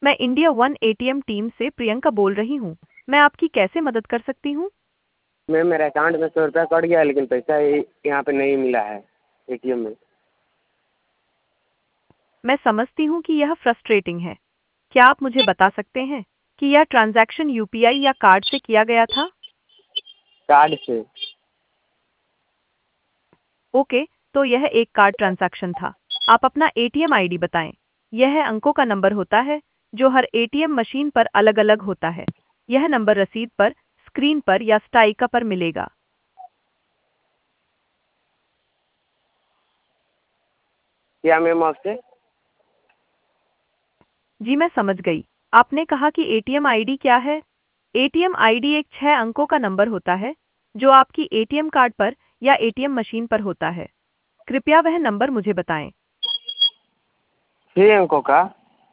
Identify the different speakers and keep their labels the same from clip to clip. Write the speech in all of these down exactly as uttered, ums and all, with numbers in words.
Speaker 1: मैं India one ATM team से प्रियंका बोल रही हूँ। मैं आपकी कैसे मदद कर सकती हूँ?
Speaker 2: मैम मेरे अकाउंट में सौ रुपया कट गया है, लेकिन पैसा ये- यहाँ पे नहीं मिला है एटीएम में।
Speaker 1: मैं समझती हूँ कि यह फ्रस्ट्रेटिंग है। क्या आप मुझे बता सकते हैं कि यह ट्रांजैक्शन यूपीआई या कार्ड से किया गया था?
Speaker 2: कार्ड से।
Speaker 1: ओके, तो यह एक कार्ड ट्रांजैक्शन था। आप अपना एटीएम आईडी बताएं। यह अंकों का नंबर होता है जो हर एटीएम मशीन पर अलग अलग होता है। यह नंबर रसीद पर, स्क्रीन पर या स्टाइका पर मिलेगा।
Speaker 2: क्या मैम आपसे?
Speaker 1: जी मैं समझ गई। आपने कहा कि एटीएम आईडी क्या है? एटीएम आईडी एक छह अंकों का नंबर होता है जो आपकी एटीएम कार्ड पर या एटीएम मशीन पर होता है। कृपया वह नंबर मुझे बताएं।
Speaker 2: छः अंकों का।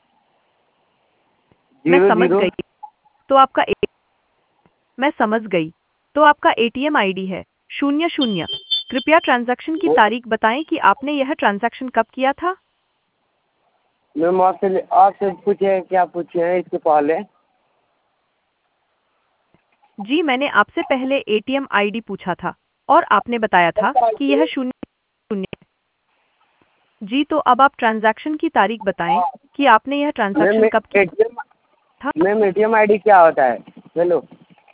Speaker 1: मैं
Speaker 2: जीरो
Speaker 1: समझ
Speaker 2: जीरो।
Speaker 1: गई। तो आपका ए... मैं समझ गई। तो आपका एटीएम आईडी है शून्य शून्य। कृपया ट्रांजैक्शन की तारीख बताएं कि आपने यह ट्रांजैक्शन कब किया था?
Speaker 2: मैम आपसे आपसे पूछे क्या पूछे हैं इसके पहले?
Speaker 1: जी मैंने आपसे पहले एटीएम आईडी पूछा था और आपने बताया था कि यह शून्य शून्य है। जी तो अब आप ट्रांजैक्शन की तारीख बताएं कि आपने यह ट्रांजैक्शन
Speaker 2: मैम
Speaker 1: कब किया
Speaker 2: एटीएम
Speaker 1: था?
Speaker 2: मैम एटीएम आईडी क्या होता है? हेलो।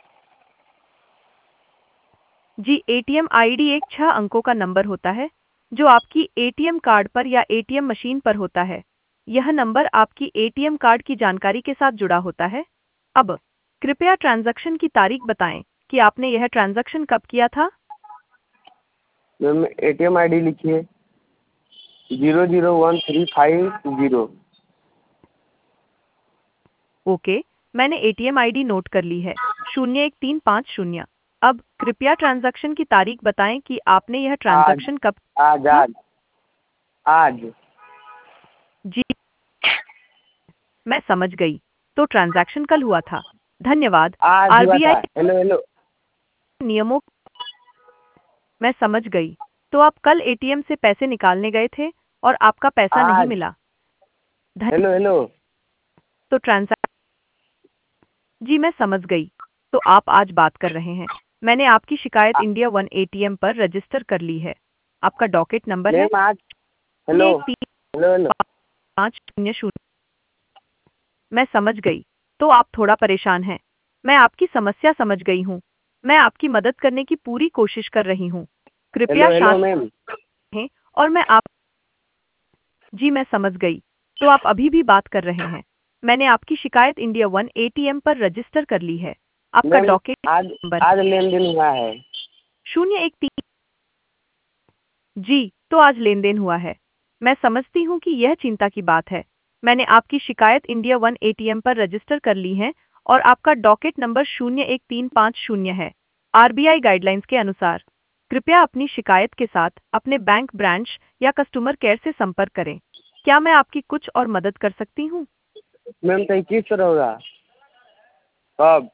Speaker 1: जी एटीएम आईडी एक छह अंकों का नंबर होता है जो आपकी एटीएम कार्ड पर या एटीएम मशीन पर होता है। यह नंबर आपकी एटीएम कार्ड की जानकारी के साथ जुड़ा होता है। अब कृपया ट्रांजैक्शन की तारीख बताएं कि आपने यह ट्रांजैक्शन कब किया था?
Speaker 2: मैम एटीएम आईडी लिखिए zero zero one three five zero.
Speaker 1: Okay, मैंने एटीएम आईडी नोट कर ली है शून्य एक तीन पाँच शून्य। अब कृपया ट्रांजैक्शन की तारीख बताएं कि आपने यह
Speaker 2: आज
Speaker 1: ट्रांजैक्शन कब
Speaker 2: आज
Speaker 1: था?
Speaker 2: आज आज।
Speaker 1: जी मैं समझ गई। तो ट्रांजैक्शन कल हुआ था। धन्यवाद।
Speaker 2: आज हुआ
Speaker 1: आरबीआई
Speaker 2: था। Hello hello.
Speaker 1: नियमों मैं समझ गई। तो आप कल एटीएम से पैसे निकालने गए थे और आपका पैसा नहीं
Speaker 2: आज।
Speaker 1: मिला। धन्य
Speaker 2: हेलो हेलो।
Speaker 1: तो ट्रांजैक्शन जी मैं समझ गई। तो आप आज बात कर रहे हैं। मैंने आपकी शिकायत इंडिया वन एटीएम पर रजिस्टर कर ली है। आपका डॉकेट नंबर है
Speaker 2: मैम आज।
Speaker 1: शून्य
Speaker 2: हेलो
Speaker 1: एक तीन
Speaker 2: हेलो हेलो।
Speaker 1: पाँच शून्य शून्य। मैं समझ गई। तो आप थोड़ा परेशान हैं। मैं आपकी समस्या समझ गई हूँ। मैं आपकी मदद करने की पूरी कोशिश कर रही हूँ। कृपया
Speaker 2: हेलो हेलो
Speaker 1: शांत
Speaker 2: मैम।
Speaker 1: रहें और मैं आप जी मैं समझ गई। तो आप अभी भी बात कर रहे हैं। मैंने आपकी शिकायत इंडिया वन एटीएम पर रजिस्टर कर ली है। आपका
Speaker 2: मैम
Speaker 1: डॉकेट
Speaker 2: आज
Speaker 1: नंबर
Speaker 2: आज लेन देन हुआ है।
Speaker 1: शून्य एक तीन। जी तो आज लेन देन हुआ है। मैं समझती हूँ कि यह चिंता की बात है। मैंने आपकी शिकायत इंडिया वन एटीएम पर रजिस्टर कर ली है और आपका डॉकेट नंबर शून्य एक तीन पाँच शून्य है। आरबीआई गाइडलाइंस के अनुसार कृपया अपनी शिकायत के साथ अपने बैंक ब्रांच या कस्टमर केयर से संपर्क करें। क्या मैं आपकी कुछ और मदद कर सकती हूँ?
Speaker 2: मैम तो किस तरह होगा कब?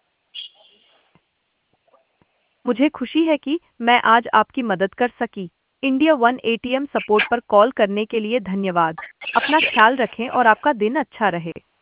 Speaker 1: मुझे खुशी है कि मैं आज आपकी मदद कर सकी। इंडिया वन एटीएम सपोर्ट पर कॉल करने के लिए धन्यवाद। अपना ख्याल रखें और आपका दिन अच्छा रहे।